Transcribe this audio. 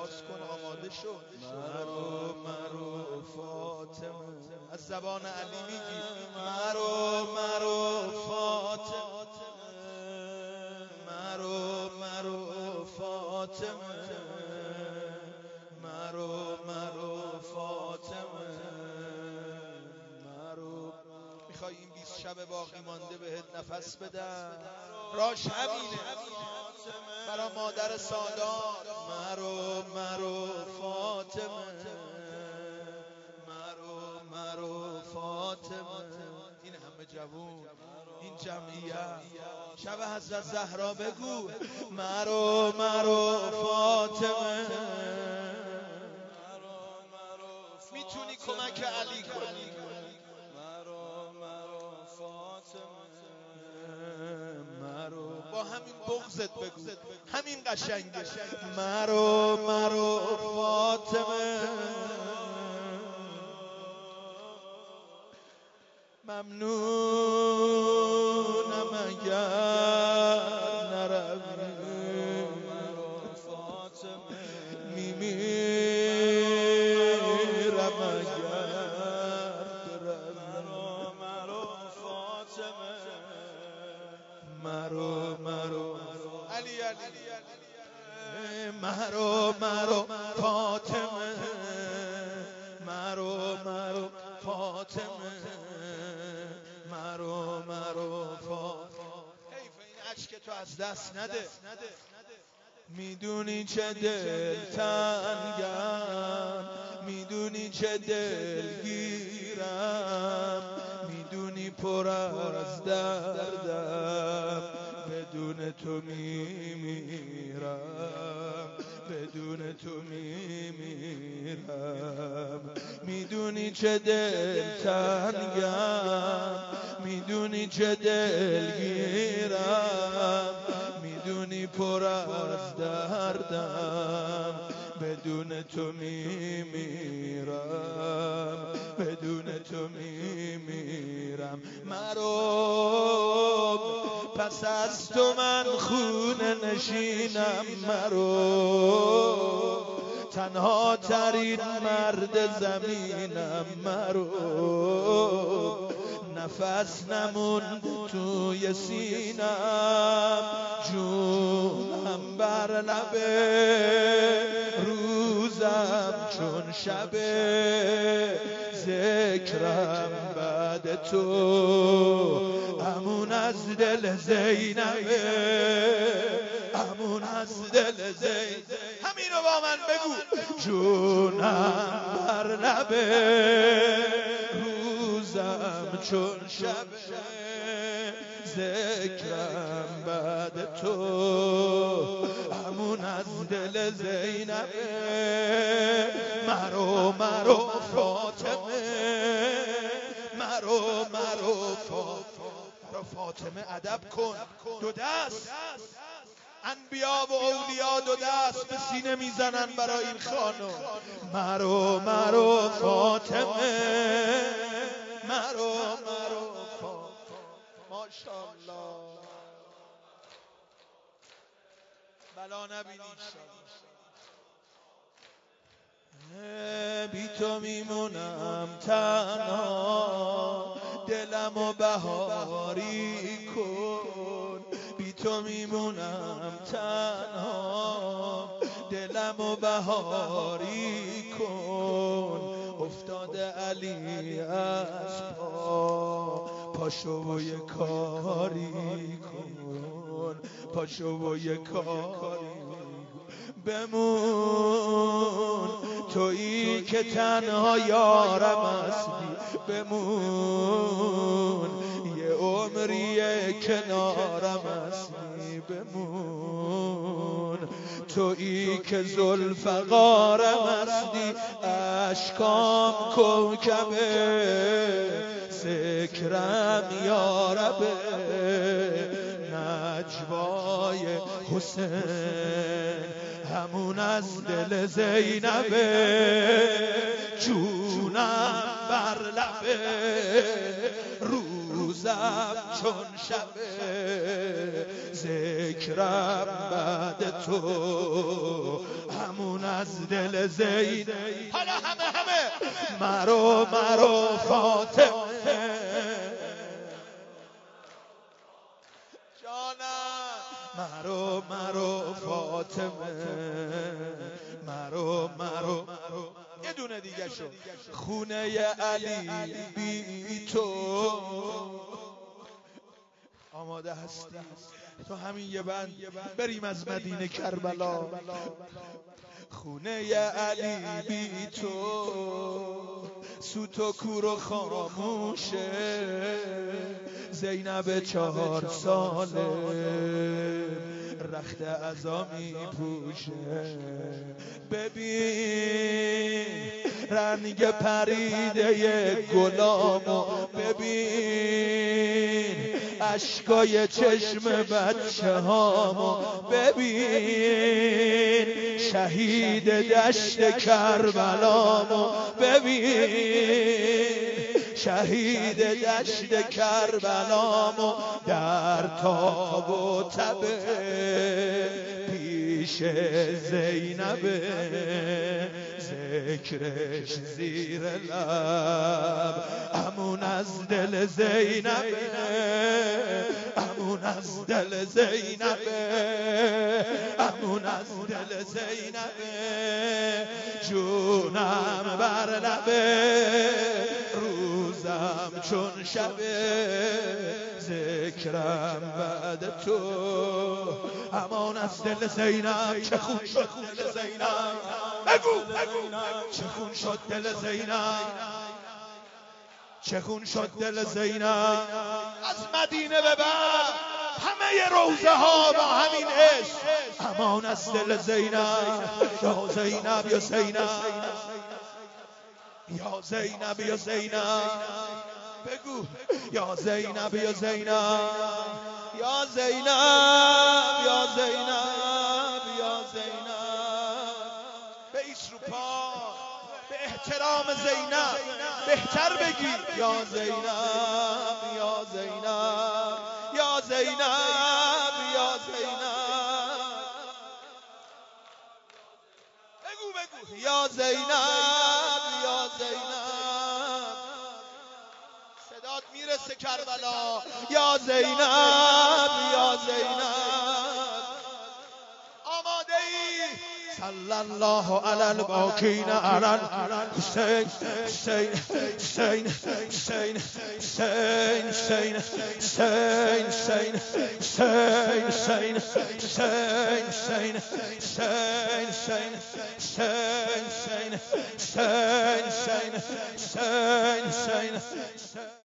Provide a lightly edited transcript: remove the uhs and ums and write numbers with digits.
آماده شو. مرو فاطمه، از زبان علی میگی مرو فاطمه، مرو فاطمه، مرو فاطمه، میخوای این 20 شب باقی مانده بهت نفس بدم؟ راش همینه برا مادر سادات. مرو فاطمه، مرو فاطمه. این همه جوون، این جمعیت، شب حضرت زهرا بگو مرو فاطمه. میتونی کمک علی کنی. مرو فاطمه، با همین بغضت بگو، همین قشنگه. مرو فاطمه، ممنونم اگر نروی. مرو فاطمه، میمیرم اگر بروی. مرو فاطمه، مرو علی مرو فاطمه، مرو فاطمه، مرو فاطمه. حیف این اشک تو از دست نده. میدونی چه دلتنگم، میدونی چه دلگیرم، میدونی پر از دردم، بدون تو میمیرم، بدون تو میمیرم. میدونی چه دلتنگم، میدونی چه دلگیرم، میدونی پر از دردم، بدون تو میمیرم، بدون تو میمیرم. مرو پس از تو من خونه نشینم، مرو تنها ترین مرد زمینم، مرو نفس نمون توی سینم، جونم بر لبه، روزم چون شبه، ذکرم بعد تو امون از دل زینبه، امون از دل زینبه. همینو با من بگو. جونم بر لبه، روزم چون شبه، ذکرم بعد تو امون از دل زینبه. مرو فاطمه، مرو فاطمه. ادب کن، دو دست. انبیا و اولیا دو دست به سینه میزنن برای این خانم. مرو فاطمه، مرو فاطمه. ماشاءالله، بلا نبینی. بی تو میمونم تنها، دلمو بهاری کن. بی تو میمونم تنها، دلمو بهاری کن. افتاده علی از پاشو و یه کاری کن، پاشو و یه کاری بمون. تویی که تنها یارم هستی، بمون. یه عمریه کنارم هستی، بمون. تویی که ذوالفقارم هستی، اشکام کوکبه، ذکرم یاربه، نجوای حسین همون از دل زینبه، جونم بر لبه، روزم روزم چون شب ذکرم بعد تو همون از دل زید. حالا همه مرو فاطمه جانم، مرو فاطمه، مرو یه دونه دیگه شو. خونه علی بی تو آماده هستی؟ تو همین یه بند بریم از مدینه کربلا. خونه علی بی تو سوت و کور و خاموشه، زینب 4 ساله رخت عزا می پوشه. ببین رنگ پریده گلامو، ببین اشکای چشم بچه هامو، ببین شهید دشت کربلامو، ببین شهید دشت کربلامو در تاب و تبه پیش زینب، ذکرش زیر لب امون از دل زینب، امون از دل زینب، امون از دل زینب. جونم بر لبه روزم چون شب ذکرم بعد تو امان از دل زینب. چه خون شد دل زینب، بگو چه خون شد دل زینب، چه خون شد دل زینب. از مدینه به بعد همه روزه ها با همین عشق امان از دل زینب. یا زینب یا زینب، یا زینب یا زینب، بگو یا زینب یا زینب، یا زینب یا زینب، یا زینب. بیس رو پا به احترام زینب بهتر بگی یا زینب یا زینب، یا زینب یا زینب، بگو یا زینب یا زینب. صدات میرسه کربلا، یا زینب یا زینب. آماده ای؟ صلی الله علی الباکین علی الحسین، حسین حسین حسین حسین حسین حسین حسین حسین حسین حسین حسین حسین حسین حسین حسین حسین حسین حسین حسین.